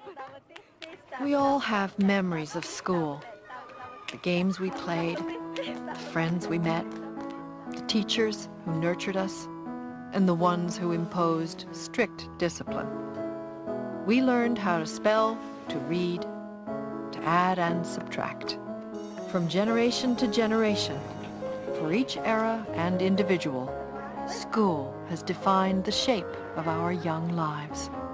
We all have memories of school. The games we played, the friends we met, the teachers who nurtured us, and the ones who imposed strict discipline. We learned how to spell, to read, to add and subtract. From generation to generation, for each era and individual, school has defined the shape of our young lives.